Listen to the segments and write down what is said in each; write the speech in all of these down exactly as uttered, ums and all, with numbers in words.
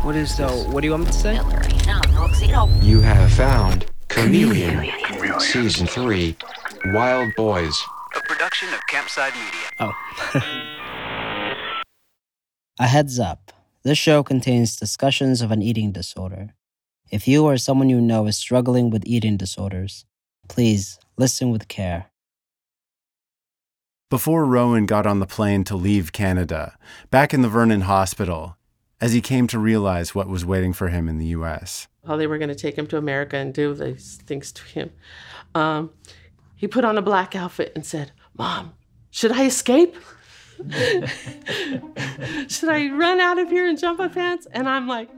What is so? What do you want me to say? You have found Chameleon, Season three, Wild Boys. A production of Campside Media. Oh. A heads up. This show contains discussions of an eating disorder. If you or someone you know is struggling with eating disorders, please listen with care. Before Rowan got on the plane to leave Canada, back in the Vernon Hospital, as he came to realize what was waiting for him in the U S. How they were going to take him to America and do these things to him. Um, he put on a black outfit and said, "Mom, should I escape? Should I run out of here and jump my pants?" And I'm like,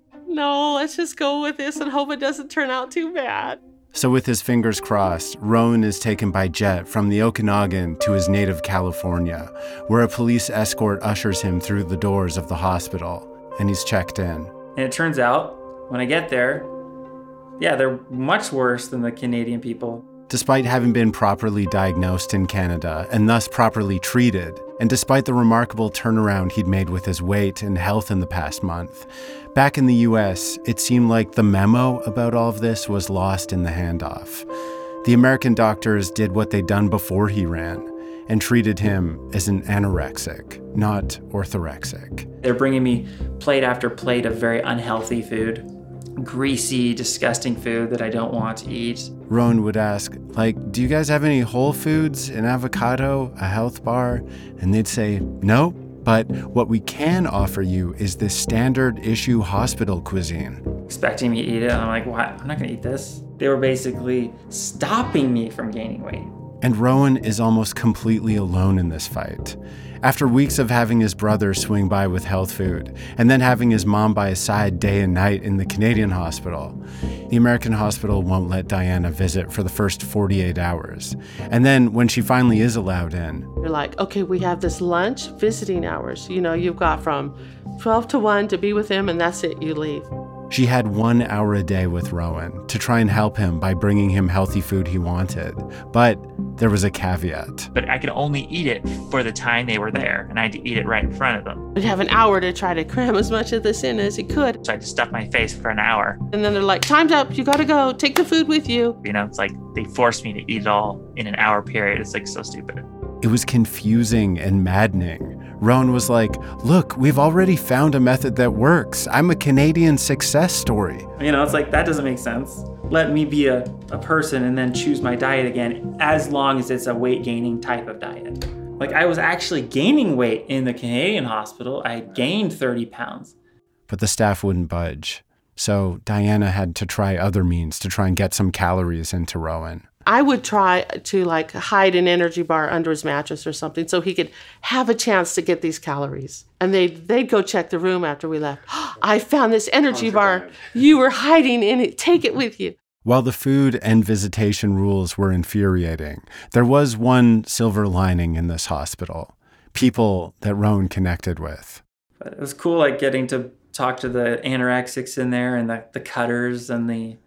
no, let's just go with this and hope it doesn't turn out too bad. So with his fingers crossed, Rowan is taken by jet from the Okanagan to his native California, where a police escort ushers him through the doors of the hospital, and he's checked in. And it turns out, when I get there, yeah, they're much worse than the Canadian people. Despite having been properly diagnosed in Canada and thus properly treated, and despite the remarkable turnaround he'd made with his weight and health in the past month, back in the U S, it seemed like the memo about all of this was lost in the handoff. The American doctors did what they'd done before he ran and treated him as an anorexic, not orthorexic. They're bringing me plate after plate of very unhealthy food. Greasy, disgusting food that I don't want to eat. Rowan would ask, like, do you guys have any Whole Foods, an avocado, a health bar? And they'd say, no, but what we can offer you is this standard issue hospital cuisine. Expecting me to eat it, and I'm like, what? I'm not gonna eat this. They were basically stopping me from gaining weight. And Rowan is almost completely alone in this fight. After weeks of having his brother swing by with health food, and then having his mom by his side day and night in the Canadian hospital, the American hospital won't let Diana visit for the first forty-eight hours. And then when she finally is allowed in, You're like, okay, we have this lunch visiting hours. You know, you've got from twelve to one to be with him, and that's it, you leave. she had one hour a day with Rowan to try and help him by bringing him healthy food he wanted. But there was a caveat. But I could only eat it for the time they were there, and I had to eat it right in front of them. We'd have an hour to try to cram as much of this in as he could. So I had to stuff my face for an hour. And then they're like, time's up, you gotta go, take the food with you. You know, it's like they forced me to eat it all in an hour period. It's like so stupid. It was confusing and maddening. Rowan was like, look, we've already found a method that works. I'm a Canadian success story. You know, it's like, that doesn't make sense. Let me be a, a person and then choose my diet again, as long as it's a weight gaining type of diet. Like, I was actually gaining weight in the Canadian hospital. I gained thirty pounds. But the staff wouldn't budge. So Diana had to try other means to try and get some calories into Rowan. I would try to like hide an energy bar under his mattress or something so he could have a chance to get these calories. And they'd, they'd go check the room after we left. Oh, I found this energy bar. You were hiding in it. Take it with you. While the food and visitation rules were infuriating, there was one silver lining in this hospital. People that Rowan connected with. But it was cool, like, getting to talk to the anorexics in there and the, the cutters and the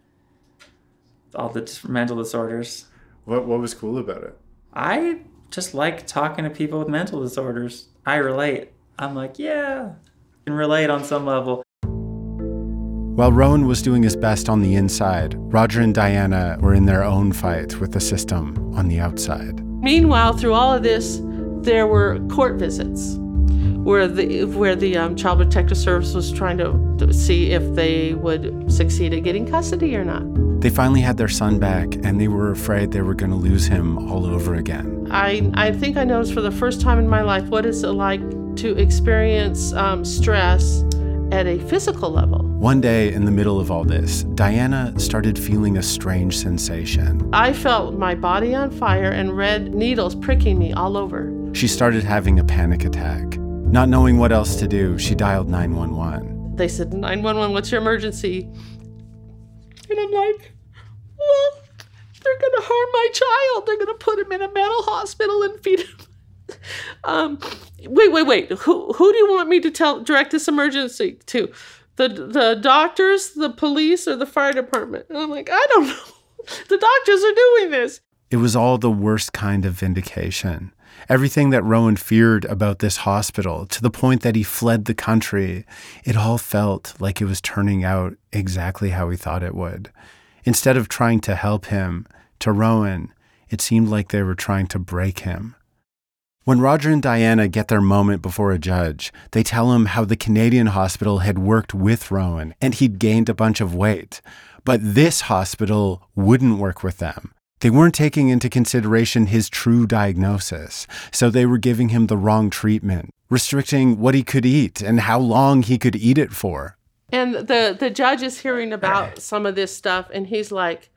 all the mental disorders. What what was cool about it? I just like talking to people with mental disorders. I relate. I'm like, yeah, I can relate on some level. While Rowan was doing his best on the inside, Roger and Diana were in their own fight with the system on the outside. Meanwhile, through all of this, there were court visits where the where the um, Child Protective Service was trying to, to see if they would succeed at getting custody or not. They finally had their son back, and they were afraid they were going to lose him all over again. I, I think I noticed for the first time in my life what it's like to experience um, stress at a physical level. One day in the middle of all this, Diana started feeling a strange sensation. I felt my body on fire and red needles pricking me all over. She started having a panic attack. Not knowing what else to do, she dialed nine one one. They said, nine one one, what's your emergency? And I'm like, well, they're going to harm my child. They're going to put him in a mental hospital and feed him. um, wait, wait, wait. Who who do you want me to tell direct this emergency to? The the doctors, the police, or the fire department? And I'm like, I don't know. The doctors are doing this. It was all the worst kind of vindication. Everything that Rowan feared about this hospital, to the point that he fled the country, it all felt like it was turning out exactly how he thought it would. Instead of trying to help him, to Rowan, it seemed like they were trying to break him. When Roger and Diana get their moment before a judge, they tell him how the Canadian hospital had worked with Rowan and he'd gained a bunch of weight. But this hospital wouldn't work with them. They weren't taking into consideration his true diagnosis, so they were giving him the wrong treatment, restricting what he could eat and how long he could eat it for. And the, the judge is hearing about some of this stuff, and he's like,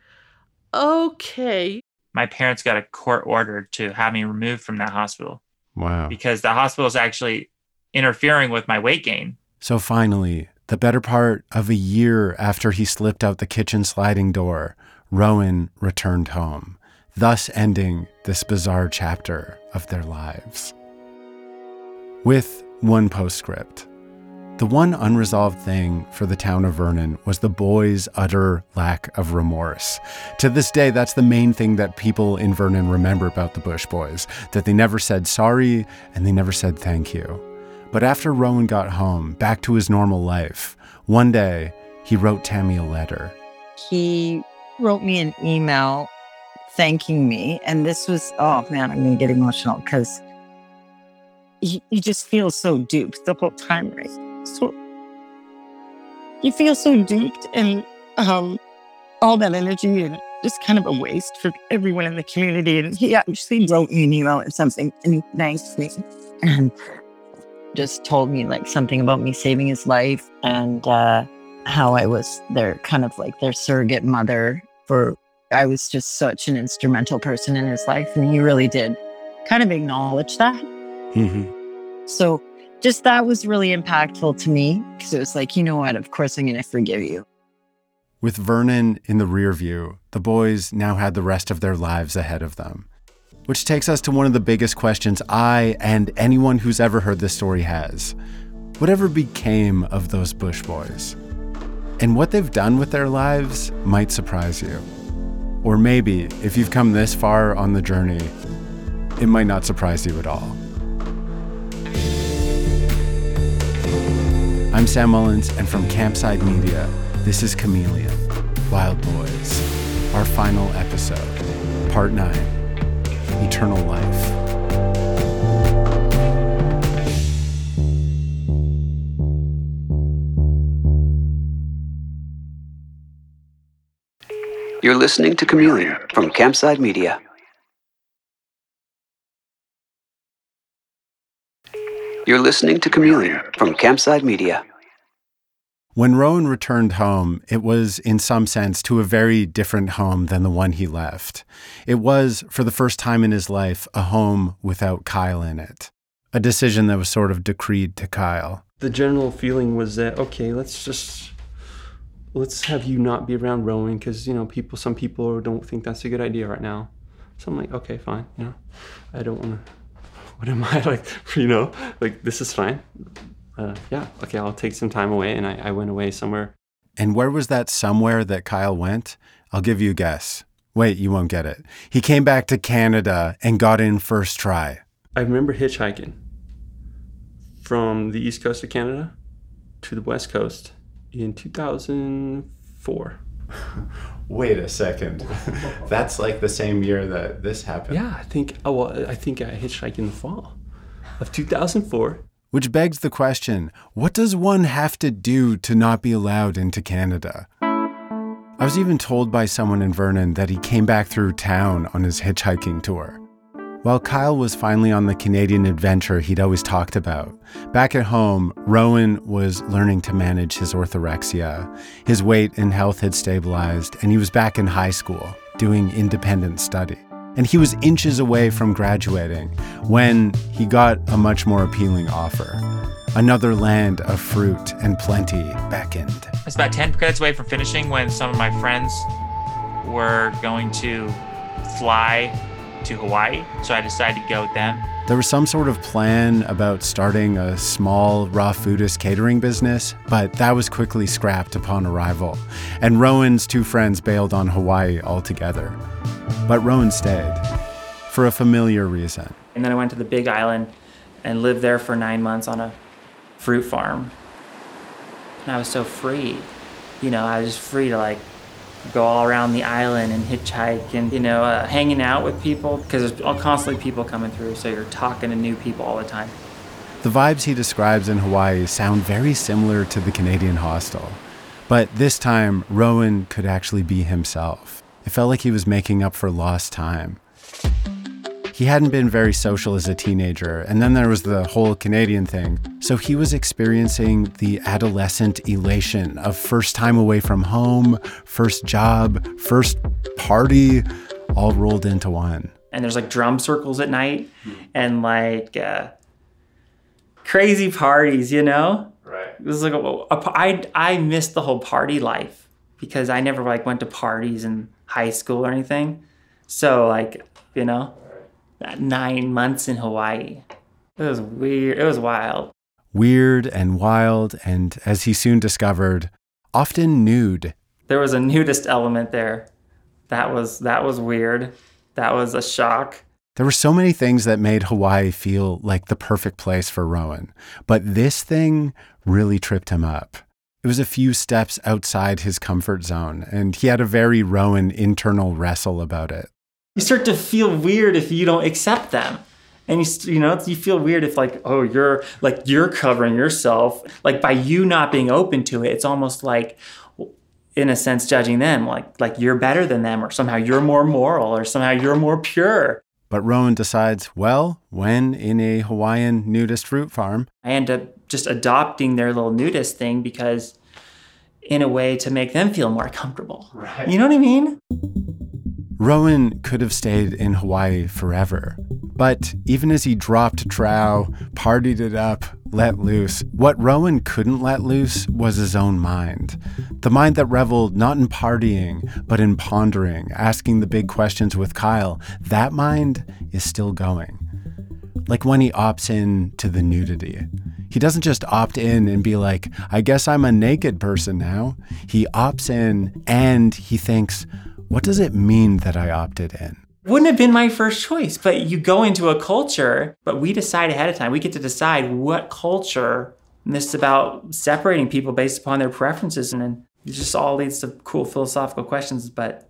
okay. My parents got a court order to have me removed from that hospital. Wow. Because the hospital is actually interfering with my weight gain. So finally, the better part of a year after he slipped out the kitchen sliding door, Rowan returned home, thus ending this bizarre chapter of their lives. With one postscript. The one unresolved thing for the town of Vernon was the boys' utter lack of remorse. To this day, that's the main thing that people in Vernon remember about the Bush Boys, that they never said sorry and they never said thank you. But after Rowan got home, back to his normal life, one day he wrote Tammy a letter. He wrote me an email thanking me, and this was, oh man, I'm going to get emotional because you, you just feel so duped the whole time, right? So you feel so duped, and um, all that energy and just kind of a waste for everyone in the community. And he actually wrote me an email or something and thanked me and just told me like something about me saving his life and uh, how I was their kind of like their surrogate mother. For I was just such an instrumental person in his life, and he really did kind of acknowledge that. Mm-hmm. So just that was really impactful to me because it was like, you know what, of course I'm going to forgive you. With Vernon in the rear view, the boys now had the rest of their lives ahead of them. Which takes us to one of the biggest questions I and anyone who's ever heard this story has. Whatever became of those Bush Boys? And what they've done with their lives might surprise you. Or maybe, if you've come this far on the journey, it might not surprise you at all. I'm Sam Mullins, and from Campside Media, this is Chameleon, Wild Boys, our final episode, Part nine, Eternal Life. You're listening to Chameleon from Campside Media. You're listening to Chameleon from Campside Media. When Rowan returned home, it was, in some sense, to a very different home than the one he left. It was, for the first time in his life, a home without Kyle in it. A decision that was sort of decreed to Kyle. The general feeling was that, okay, let's just, let's have you not be around Rowan because, you know, people, some people don't think that's a good idea right now. So I'm like, okay, fine, you know, I don't want to, what am I like, you know, like, this is fine. Uh, yeah, okay, I'll take some time away, and I, I went away somewhere. And where was that somewhere that Kyle went? I'll give you a guess. Wait, you won't get it. He came back to Canada and got in first try. I remember hitchhiking from the east coast of Canada to the west coast in two thousand four. Wait a second. That's like the same year that this happened. Yeah, I think, oh, well, I think I hitchhiked in the fall of two thousand four. Which begs the question, what does one have to do to not be allowed into Canada? I was even told by someone in Vernon that he came back through town on his hitchhiking tour. While Kyle was finally on the Canadian adventure he'd always talked about, back at home, Rowan was learning to manage his orthorexia. His weight and health had stabilized, and he was back in high school, doing independent study. And he was inches away from graduating when he got a much more appealing offer. Another land of fruit and plenty beckoned. I was about ten credits away from finishing when some of my friends were going to fly to Hawaii, so I decided to go with them. There was some sort of plan about starting a small raw foodist catering business, but that was quickly scrapped upon arrival, and Rowan's two friends bailed on Hawaii altogether. But Rowan stayed, for a familiar reason. And then I went to the Big Island and lived there for nine months on a fruit farm. And I was so free. You know, I was just free to like go all around the island and hitchhike and, you know, uh, hanging out with people because there's all constantly people coming through. So you're talking to new people all the time. The vibes he describes in Hawaii sound very similar to the Canadian hostel. But this time, Rowan could actually be himself. It felt like he was making up for lost time. He hadn't been very social as a teenager, and then there was the whole Canadian thing. So he was experiencing the adolescent elation of first time away from home, first job, first party, all rolled into one. And there's like drum circles at night and like uh, crazy parties, you know? Right. It was like, a, a, I, I missed the whole party life because I never like went to parties in high school or anything. So like, you know, that nine months in Hawaii, it was weird. It was wild. Weird and wild, and as he soon discovered, often nude. There was a nudist element there. That was that was weird. That was a shock. There were so many things that made Hawaii feel like the perfect place for Rowan, but this thing really tripped him up. It was a few steps outside his comfort zone, and he had a very Rowan internal wrestle about it. You start to feel weird if you don't accept them. And you you know, you feel weird if like, oh, you're like, you're covering yourself. Like by you not being open to it, it's almost like, in a sense, judging them. Like, like you're better than them, or somehow you're more moral, or somehow you're more pure. But Rowan decides, well, when in a Hawaiian nudist fruit farm, I end up just adopting their little nudist thing because in a way to make them feel more comfortable. Right. You know what I mean? Rowan could have stayed in Hawaii forever. But even as he dropped trow, partied it up, let loose, what Rowan couldn't let loose was his own mind. The mind that reveled not in partying, but in pondering, asking the big questions with Kyle. That mind is still going. Like when he opts in to the nudity. He doesn't just opt in and be like, I guess I'm a naked person now. He opts in and he thinks, what does it mean that I opted in? Wouldn't have been my first choice, but you go into a culture, but we decide ahead of time. We get to decide what culture, and this is about separating people based upon their preferences, and then it just all leads to cool philosophical questions, but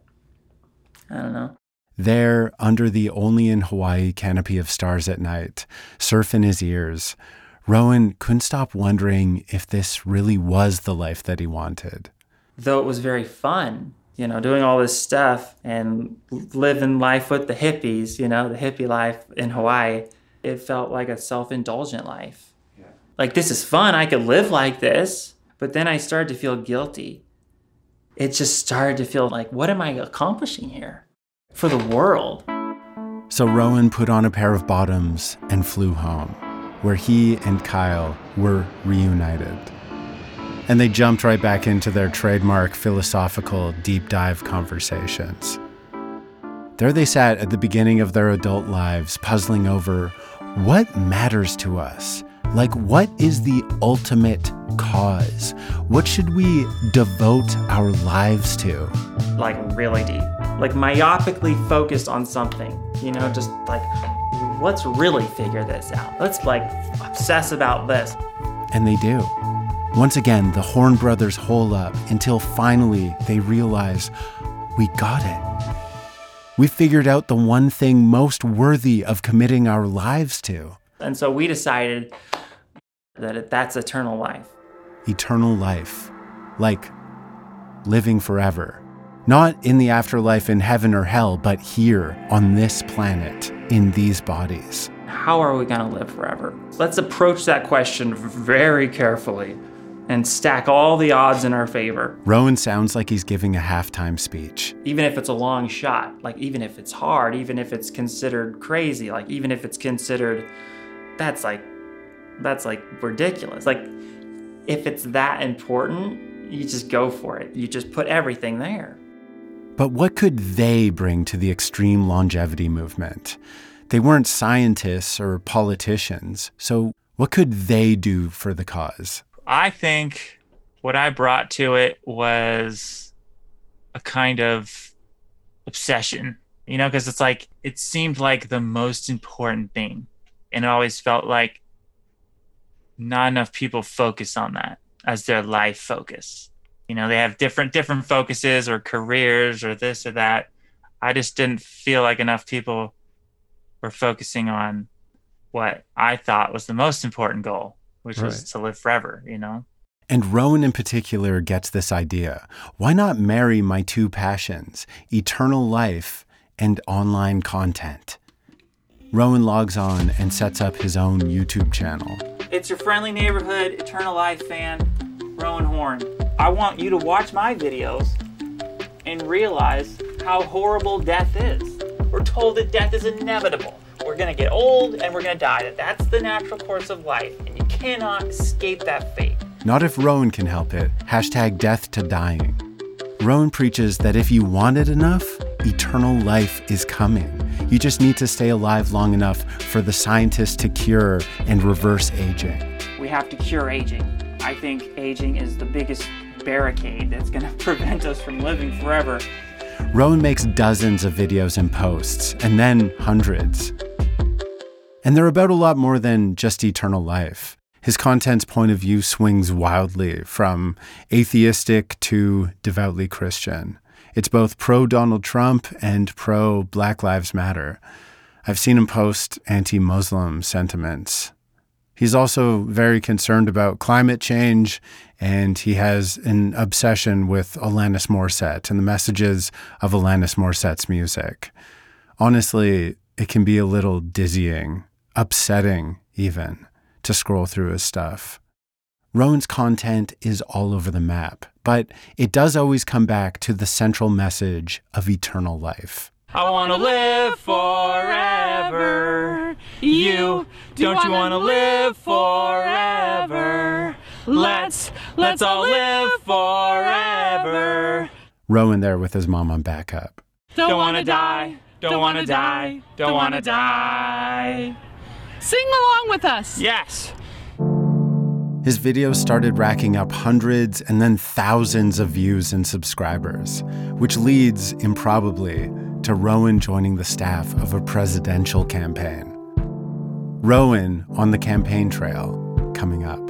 I don't know. There, under the only in Hawaii canopy of stars at night, surf in his ears, Rowan couldn't stop wondering if this really was the life that he wanted. Though it was very fun, you know, doing all this stuff and living life with the hippies, you know, the hippie life in Hawaii, it felt like a self-indulgent life. Yeah. Like, this is fun. I could live like this. But then I started to feel guilty. It just started to feel like, what am I accomplishing here for the world? So Rowan put on a pair of bottoms and flew home, where he and Kyle were reunited. And they jumped right back into their trademark philosophical deep dive conversations. There they sat at the beginning of their adult lives, puzzling over what matters to us. Like, what is the ultimate cause? What should we devote our lives to? Like, really deep. Like, myopically focused on something. You know, just like, let's really figure this out. Let's, like, obsess about this. And they do. Once again, the Horn brothers hole up until finally they realize, we got it. We figured out the one thing most worthy of committing our lives to. And so we decided that that's eternal life. Eternal life. Like living forever. Not in the afterlife in heaven or hell, but here on this planet, in these bodies. How are we going to live forever? Let's approach that question very carefully and stack all the odds in our favor. Rowan sounds like he's giving a halftime speech. Even if it's a long shot, like even if it's hard, even if it's considered crazy, like even if it's considered, that's like, that's like ridiculous. Like if it's that important, you just go for it. You just put everything there. But what could they bring to the extreme longevity movement? They weren't scientists or politicians, so what could they do for the cause? I think what I brought to it was a kind of obsession You know, because it's like, it seemed like the most important thing. And it always felt like not enough people focus on that as their life focus. You know, they have different different focuses or careers or this or that. I just didn't feel like enough people were focusing on what I thought was the most important goal, which right. was to live forever, you know? And Rowan in particular gets this idea. Why not marry my two passions, eternal life and online content? Rowan logs on and sets up his own YouTube channel. It's your friendly neighborhood Eternal Life fan, Rowan Horn. I want you to watch my videos and realize how horrible death is. We're told that death is inevitable. We're gonna get old and we're gonna die. That that's the natural course of life, and you cannot escape that fate. Not if Rowan can help it. Hashtag death to dying. Rowan preaches that if you want it enough, eternal life is coming. You just need to stay alive long enough for the scientists to cure and reverse aging. We have to cure aging. I think aging is the biggest barricade that's going to prevent us from living forever. Rowan makes dozens of videos and posts, and then hundreds. And they're about a lot more than just eternal life. His content's point of view swings wildly from atheistic to devoutly Christian. It's both pro-Donald Trump and pro-Black Lives Matter. I've seen him post anti-Muslim sentiments. He's also very concerned about climate change, and he has an obsession with Alanis Morissette and the messages of Alanis Morissette's music. Honestly, it can be a little dizzying, upsetting even, to scroll through his stuff. Rowan's content is all over the map, but it does always come back to the central message of eternal life. I want to live forever. You, don't you want to live forever? Let's, let's all live forever. Rowan there with his mom on backup. Don't want to die, don't want to die, don't want to die. Sing along with us. Yes. His videos started racking up hundreds and then thousands of views and subscribers, which leads, improbably, to Rowan joining the staff of a presidential campaign. Rowan on the campaign trail, coming up.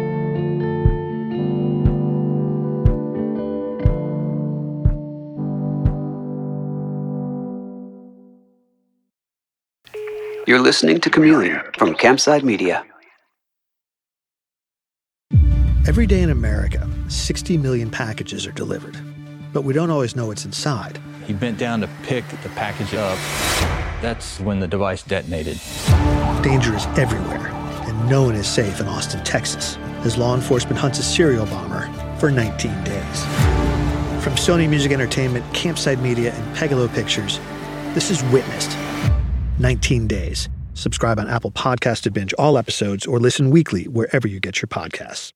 You're listening to Chameleon from Campside Media. Every day in America, sixty million packages are delivered, but we don't always know what's inside. He bent down to pick the package up. That's when the device detonated. Danger is everywhere, and no one is safe in Austin, Texas, as law enforcement hunts a serial bomber for nineteen days. From Sony Music Entertainment, Campside Media, and Pegalo Pictures, this is Witnessed. nineteen days. Subscribe on Apple Podcasts to binge all episodes or listen weekly wherever you get your podcasts.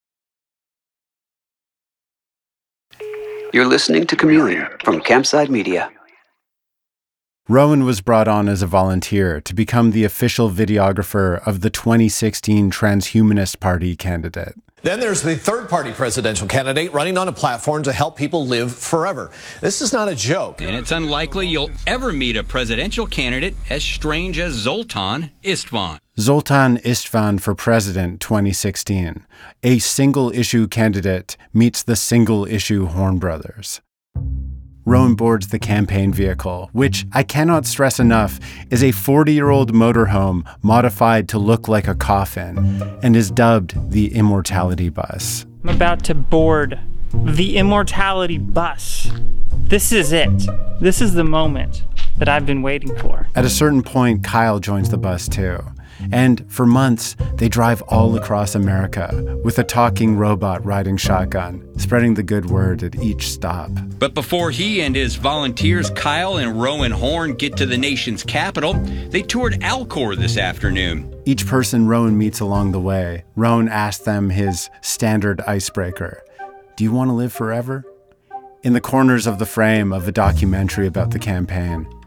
You're listening to Chameleon from Campside Media. Rowan was brought on as a volunteer to become the official videographer of the twenty sixteen Transhumanist Party candidate. Then there's the third-party presidential candidate running on a platform to help people live forever. This is not a joke. And it's unlikely you'll ever meet a presidential candidate as strange as Zoltan Istvan. Zoltan Istvan for President twenty sixteen. A single-issue candidate meets the single-issue Horn brothers. Rowan boards the campaign vehicle, which I cannot stress enough is a forty-year-old motorhome modified to look like a coffin and is dubbed the Immortality Bus. I'm about to board the Immortality Bus. This is it. This is the moment that I've been waiting for. At a certain point, Kyle joins the bus too. And for months, they drive all across America with a talking robot riding shotgun, spreading the good word at each stop. But before he and his volunteers, Kyle and Rowan Horn, get to the nation's capital, they toured Alcor this afternoon. Each person Rowan meets along the way, Rowan asks them his standard icebreaker. Do you want to live forever? In the corners of the frame of a documentary about the campaign,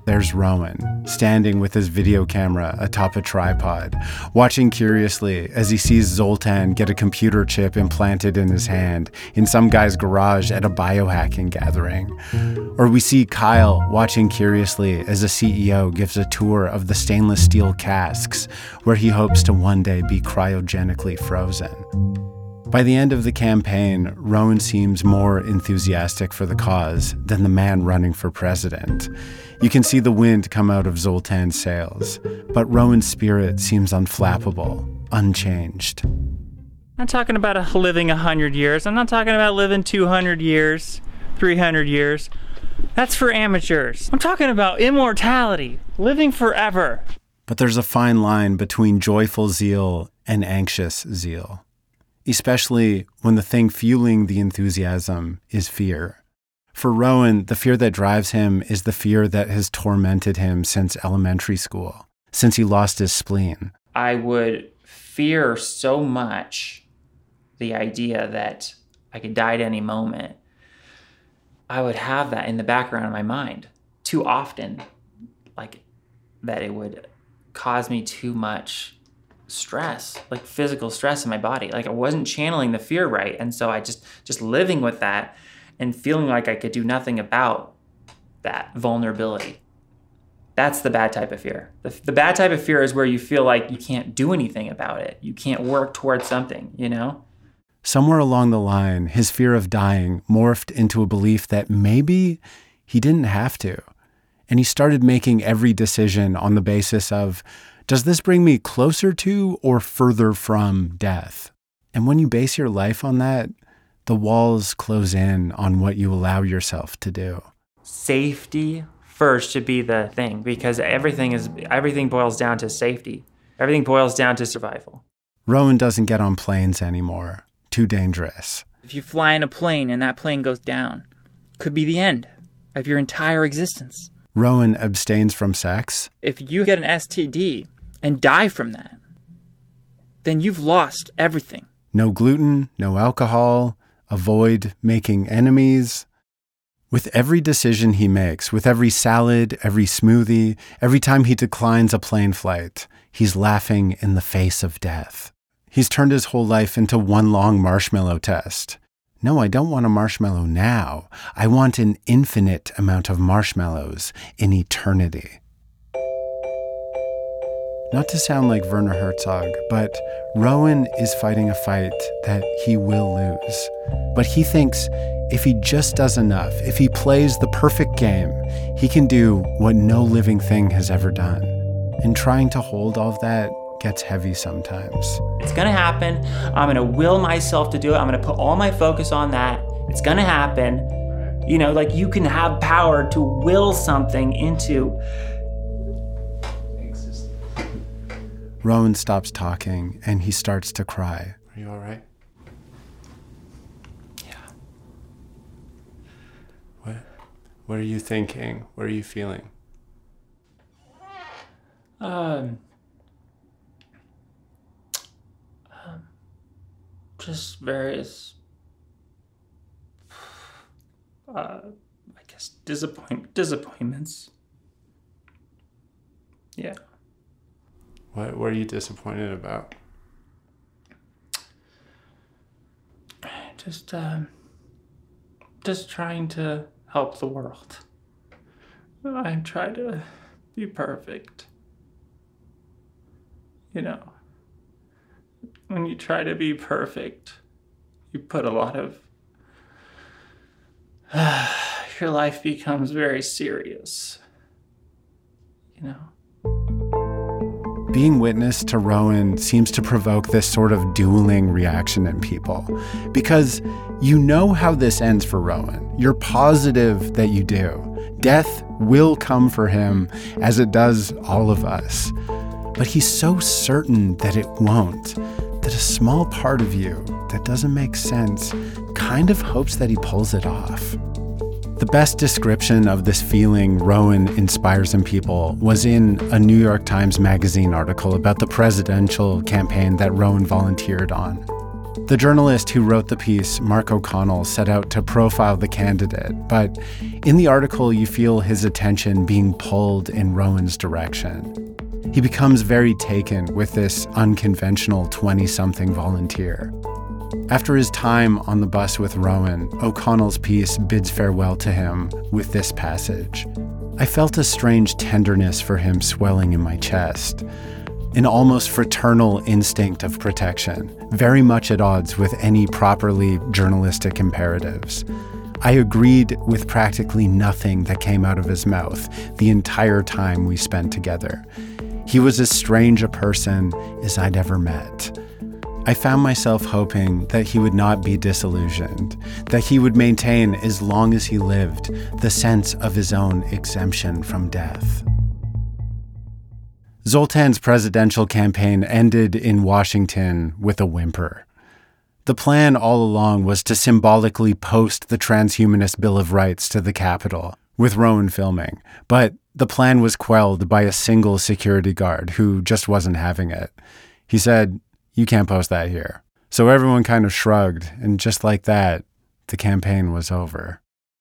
there's Rowan, standing with his video camera atop a tripod, watching curiously as he sees Zoltan get a computer chip implanted in his hand in some guy's garage at a biohacking gathering. Or we see Kyle watching curiously as a C E O gives a tour of the stainless steel casks where he hopes to one day be cryogenically frozen. By the end of the campaign, Rowan seems more enthusiastic for the cause than the man running for president. You can see the wind come out of Zoltan's sails, but Rowan's spirit seems unflappable, unchanged. I'm not talking about living one hundred years. I'm not talking about living two hundred years, three hundred years. That's for amateurs. I'm talking about immortality, living forever. But there's a fine line between joyful zeal and anxious zeal, especially when the thing fueling the enthusiasm is fear. For Rowan, the fear that drives him is the fear that has tormented him since elementary school, since he lost his spleen. I would fear so much the idea that I could die at any moment. I would have that in the background of my mind too often, like that it would cause me too much stress, like physical stress in my body. Like I wasn't channeling the fear right. And so I just, just living with that and feeling like I could do nothing about that vulnerability. That's the bad type of fear. The, the bad type of fear is where you feel like you can't do anything about it. You can't work towards something, you know? Somewhere along the line, his fear of dying morphed into a belief that maybe he didn't have to. And he started making every decision on the basis of, does this bring me closer to or further from death? And when you base your life on that, the walls close in on what you allow yourself to do. Safety first should be the thing, because everything is everything boils down to safety. Everything boils down to survival. Rowan doesn't get on planes anymore. Too dangerous. If you fly in a plane and that plane goes down, could be the end of your entire existence. Rowan abstains from sex. If you get an S T D and die from that, then you've lost everything. No gluten, no alcohol, avoid making enemies. With every decision he makes, with every salad, every smoothie, every time he declines a plane flight, he's laughing in the face of death. He's turned his whole life into one long marshmallow test. No, I don't want a marshmallow now. I want an infinite amount of marshmallows in eternity. Not to sound like Werner Herzog, but Rowan is fighting a fight that he will lose. But he thinks if he just does enough, if he plays the perfect game, he can do what no living thing has ever done. And trying to hold all of that gets heavy sometimes. It's gonna happen. I'm gonna will myself to do it. I'm gonna put all my focus on that. It's gonna happen. You know, like you can have power to will something into. Rowan stops talking and he starts to cry. Are you all right? Yeah. What? What are you thinking? What are you feeling? Um. um just various. Uh, I guess disappoint disappointments. Yeah. What were you disappointed about? Just, um, just trying to help the world. I try to be perfect. You know, when you try to be perfect, you put a lot of, uh, your life becomes very serious. You know? Being witness to Rowan seems to provoke this sort of dueling reaction in people. Because you know how this ends for Rowan. You're positive that you do. Death will come for him, as it does all of us. But he's so certain that it won't, that a small part of you that doesn't make sense kind of hopes that he pulls it off. The best description of this feeling Rowan inspires in people was in a New York Times Magazine article about the presidential campaign that Rowan volunteered on. The journalist who wrote the piece, Mark O'Connell, set out to profile the candidate, but in the article you feel his attention being pulled in Rowan's direction. He becomes very taken with this unconventional twenty-something volunteer. After his time on the bus with Rowan, O'Connell's piece bids farewell to him with this passage. I felt a strange tenderness for him swelling in my chest. An almost fraternal instinct of protection, very much at odds with any properly journalistic imperatives. I agreed with practically nothing that came out of his mouth the entire time we spent together. He was as strange a person as I'd ever met. I found myself hoping that he would not be disillusioned, that he would maintain, as long as he lived, the sense of his own exemption from death. Zoltan's presidential campaign ended in Washington with a whimper. The plan all along was to symbolically post the Transhumanist Bill of Rights to the Capitol, with Rowan filming, but the plan was quelled by a single security guard who just wasn't having it. He said, "You can't post that here." So everyone kind of shrugged, and just like that, the campaign was over.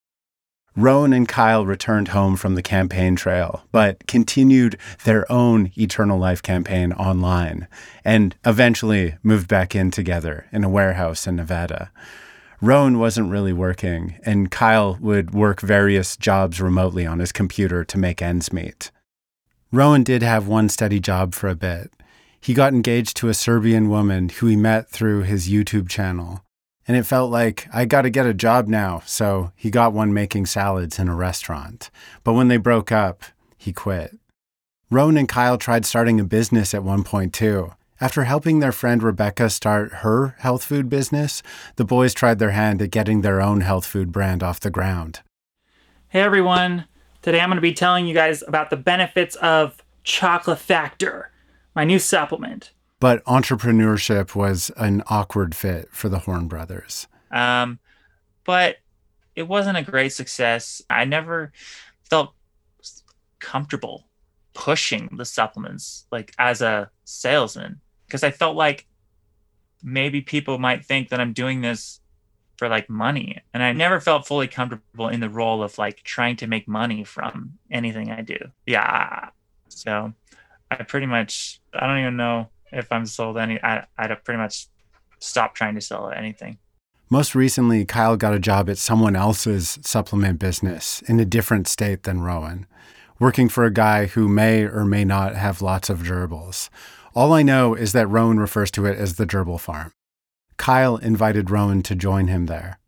Rowan and Kyle returned home from the campaign trail, but continued their own Eternal Life campaign online, and eventually moved back in together in a warehouse in Nevada. Rowan wasn't really working, and Kyle would work various jobs remotely on his computer to make ends meet. Rowan did have one steady job for a bit. He got engaged to a Serbian woman who he met through his YouTube channel. And it felt like, I gotta get a job now, so he got one making salads in a restaurant. But when they broke up, he quit. Rowan and Kyle tried starting a business at one point too. After helping their friend Rebecca start her health food business, the boys tried their hand at getting their own health food brand off the ground. Hey everyone, today I'm going to be telling you guys about the benefits of Chocolate Factor, my new supplement. But entrepreneurship was an awkward fit for the Horn brothers. Um, but it wasn't a great success. I never felt comfortable pushing the supplements like as a salesman, because I felt like maybe people might think that I'm doing this for like money. And I never felt fully comfortable in the role of like trying to make money from anything I do. Yeah. So I pretty much, I don't even know if I'm sold any, I, I'd pretty much stopped trying to sell anything. Most recently, Kyle got a job at someone else's supplement business in a different state than Rowan, working for a guy who may or may not have lots of gerbils. All I know is that Rowan refers to it as the gerbil farm. Kyle invited Rowan to join him there.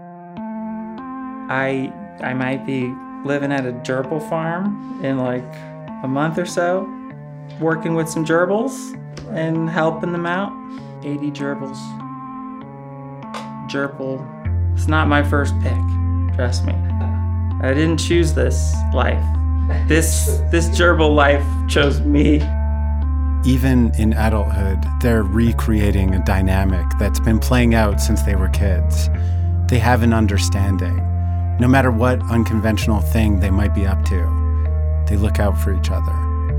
I I might be living at a gerbil farm in like a month or so, working with some gerbils and helping them out. eighty gerbils. Gerbil. It's not my first pick, trust me. I didn't choose this life. This this gerbil life chose me. Even in adulthood, they're recreating a dynamic that's been playing out since they were kids. They have an understanding. No matter what unconventional thing they might be up to, they look out for each other.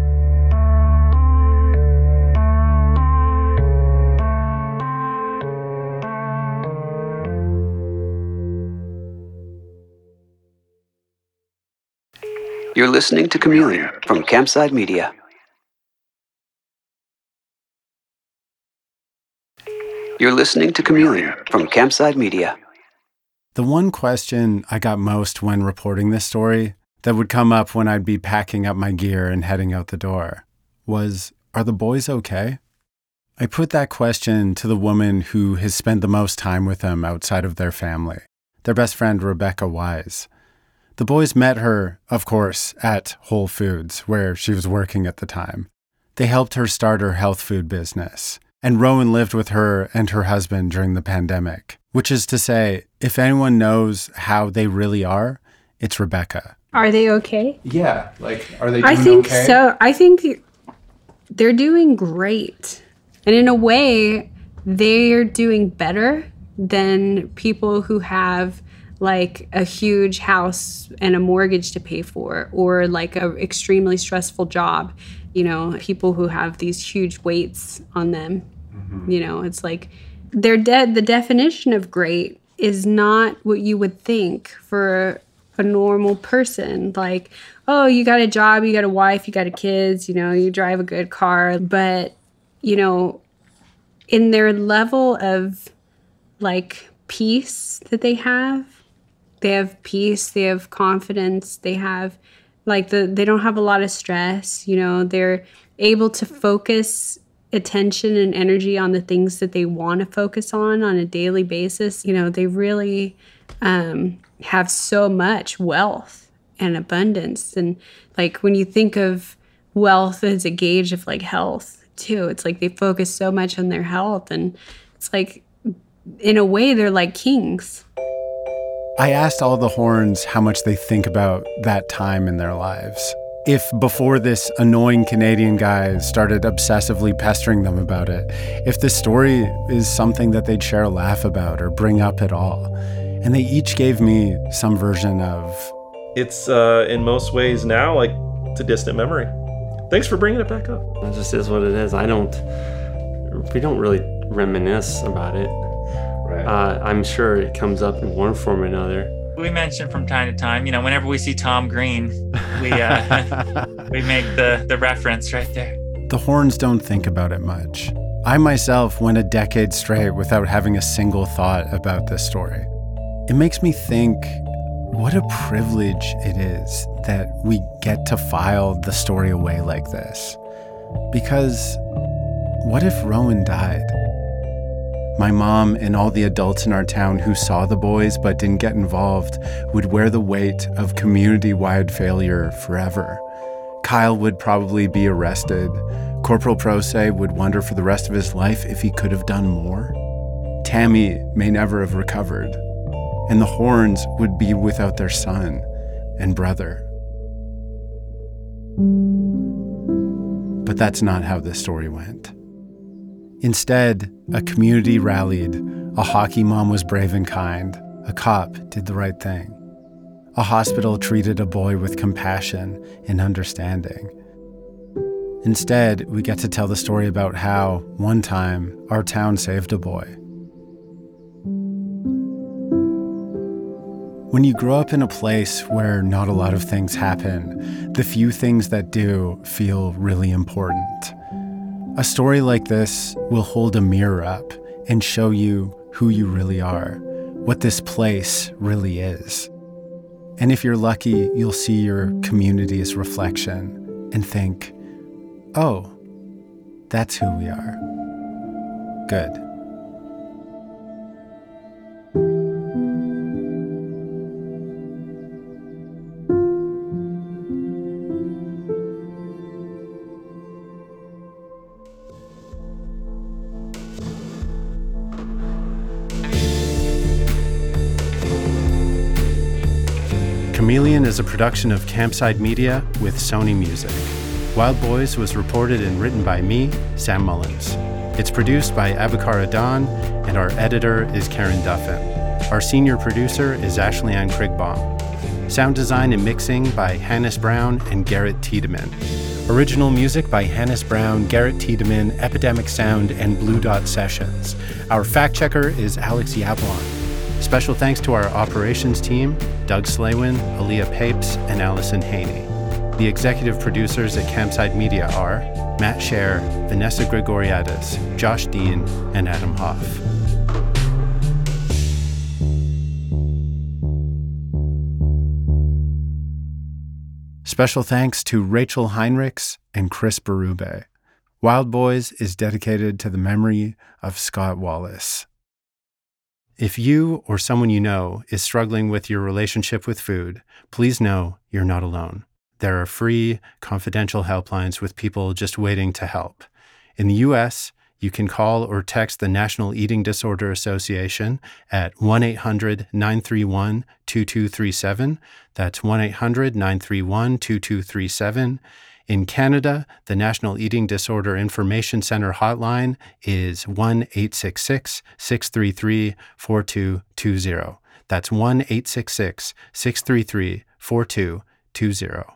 You're listening to Chameleon from Campside Media. You're listening to Chameleon from Campside Media. The one question I got most when reporting this story, that would come up when I'd be packing up my gear and heading out the door, was, are the boys okay? I put that question to the woman who has spent the most time with them outside of their family, their best friend Rebecca Wise. The boys met her, of course, at Whole Foods, where she was working at the time. They helped her start her health food business, and Rowan lived with her and her husband during the pandemic, which is to say, if anyone knows how they really are, it's Rebecca. Are they okay? Yeah, like, are they doing I think okay? so. I think they're doing great. And in a way, they're doing better than people who have like a huge house and a mortgage to pay for, or like a extremely stressful job. You know, people who have these huge weights on them. Mm-hmm. You know, it's like they're dead. The definition of great is not what you would think for a normal person. Like, oh, you got a job, you got a wife, you got a kids, you know, you drive a good car. But, you know, in their level of like peace that they have, they have peace, they have confidence, they have like the, they don't have a lot of stress, you know, they're able to focus attention and energy on the things that they want to focus on on a daily basis. You know, they really um, have so much wealth and abundance. And like when you think of wealth as a gauge of like health too, it's like they focus so much on their health, and it's like in a way they're like kings. I asked all the Horns how much they think about that time in their lives. If before this annoying Canadian guy started obsessively pestering them about it, if the story is something that they'd share a laugh about or bring up at all. And they each gave me some version of... It's, uh, in most ways now, like, it's a distant memory. Thanks for bringing it back up. It just is what it is. I don't... We don't really reminisce about it. Right. Uh, I'm sure it comes up in one form or another. We mention from time to time, you know, whenever we see Tom Green, we uh, we make the, the reference right there. The Horns don't think about it much. I myself went a decade straight without having a single thought about this story. It makes me think what a privilege it is that we get to file the story away like this. Because what if Rowan died? My mom and all the adults in our town who saw the boys but didn't get involved would wear the weight of community-wide failure forever. Kyle would probably be arrested. Corporal Prose would wonder for the rest of his life if he could have done more. Tammy may never have recovered. And the Horns would be without their son and brother. But that's not how this story went. Instead, a community rallied, a hockey mom was brave and kind, a cop did the right thing. A hospital treated a boy with compassion and understanding. Instead, we get to tell the story about how, one time, our town saved a boy. When you grow up in a place where not a lot of things happen, the few things that do feel really important. A story like this will hold a mirror up and show you who you really are, what this place really is. And if you're lucky, you'll see your community's reflection and think, oh, that's who we are. Good. Chameleon is a production of Campside Media with Sony Music. Wild Boys was reported and written by me, Sam Mullins. It's produced by Abakar Adan, and our editor is Karen Duffin. Our senior producer is Ashley Ann Krigbaum. Sound design and mixing by Hannes Brown and Garrett Tiedemann. Original music by Hannes Brown, Garrett Tiedemann, Epidemic Sound, and Blue Dot Sessions. Our fact checker is Alex Yablon. Special thanks to our operations team, Doug Slaywin, Aaliyah Papes, and Allison Haney. The executive producers at Campside Media are Matt Scher, Vanessa Gregoriadis, Josh Dean, and Adam Hoff. Special thanks to Rachel Heinrichs and Chris Berube. Wild Boys is dedicated to the memory of Scott Wallace. If you or someone you know is struggling with your relationship with food, please know you're not alone. There are free, confidential helplines with people just waiting to help. In the U S, you can call or text the National Eating Disorder Association at one eight hundred nine three one two two three seven. That's one eight hundred nine three one two two three seven. In Canada, the National Eating Disorder Information Centre hotline is one eight six six six three three four two two zero. That's one eight six six six three three four two two zero.